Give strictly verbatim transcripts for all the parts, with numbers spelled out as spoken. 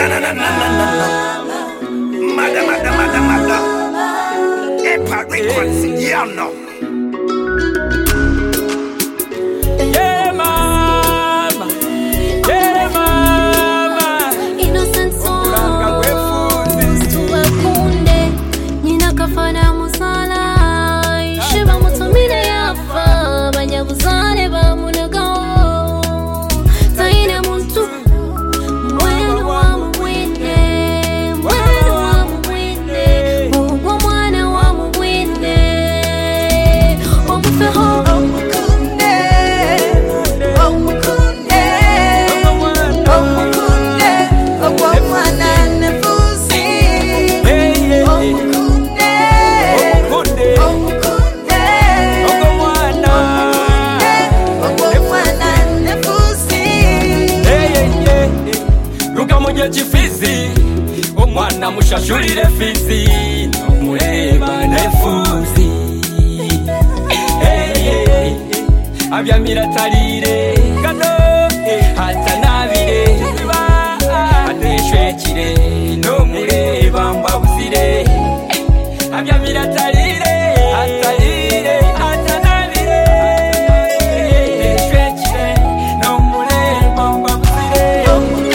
na na na na na. Mada mada mada mada. Epa records, yeah no. Yeah mama, yeah mama. Innocent soul. Tuwe kunde, nina kafana musala. Shiba mutumine yafa, banyabuzane ba munago. Taine muntu, mwenu wa mwine, mwenu wa mwine, mugwa mwana wa mwine. Omufeho. Chifizi omwana mushashulire fizi nomuleba nefuzi abyamira talire kano atanabire ateshwekire nomuleba mbabuzire abyamira talire atalire atanabire ateshwekire nomuleba mbabuzire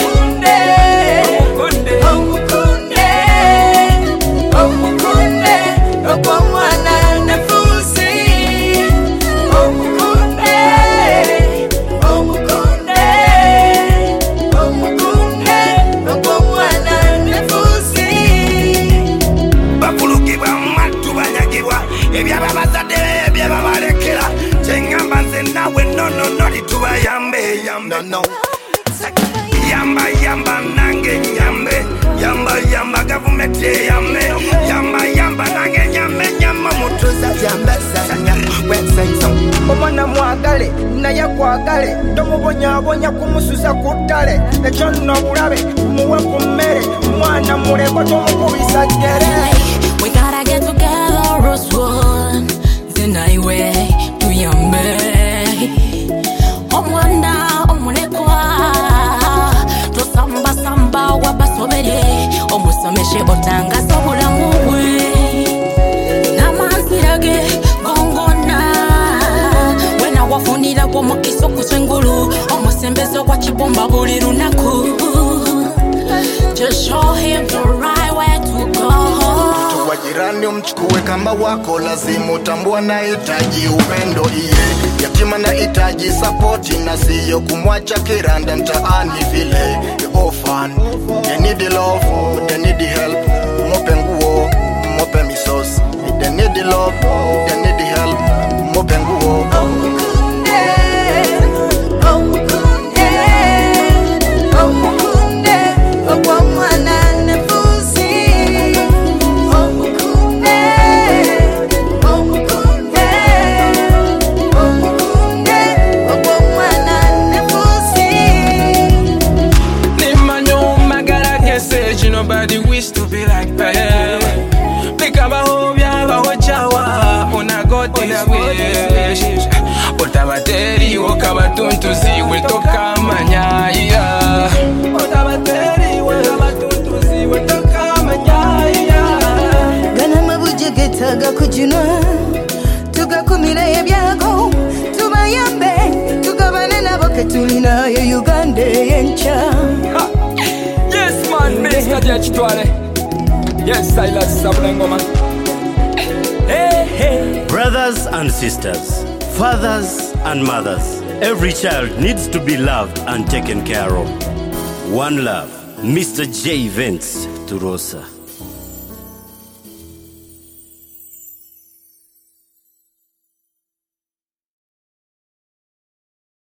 No, no. Yamba yamba nange nyambe, yamba yamba government yambe, yamba yamba nange nyambe nyamba mutuza yamba sanya wetsenzo. Omwana mwagale naye kwagale tomubonya bonya kumusuza kutale ekyo nno bulabe muwe ku mmere mwana muleko tomukubisa ggere. We gotta get together, Rosewood. Zinaiwe tuyambe. Omwana omulekwa tosamba samba wabasobere omusomeshe botangaza obulamu bwe n'amanzirage gongona wena wafunira kwa mukiso kusengulu omusembezo kwa kibomba buli lunaku. Just show him the right way to go. Tuwa jirani umchukue kama wako, lazima utambua na hitaji upendo iye. Yatima na hitaji support na siyo kumwacha kiranda mtaani vile. The orphan, they need the love, they need the help. Mope nguo, mope misos. They need the love, they need the help. Mope nguo. Nobody wish to be like that. Because I hope you have a watchawa on a god this wish. But I'm a daddy, walk about to see, we'll talk a mania. But I'm a daddy, walk about to see, we'll talk a mania. Ganama bujegetaga kujunwa tugakumira ebyago tubayambe tugabane nabo ketulina ye Uganda yencha. Yes man, Mister Jachitwale. Yes, Silas Sablengoma. Hey, hey. Brothers and sisters, fathers and mothers, every child needs to be loved and taken care of. One love, Mister J Vince Turosa.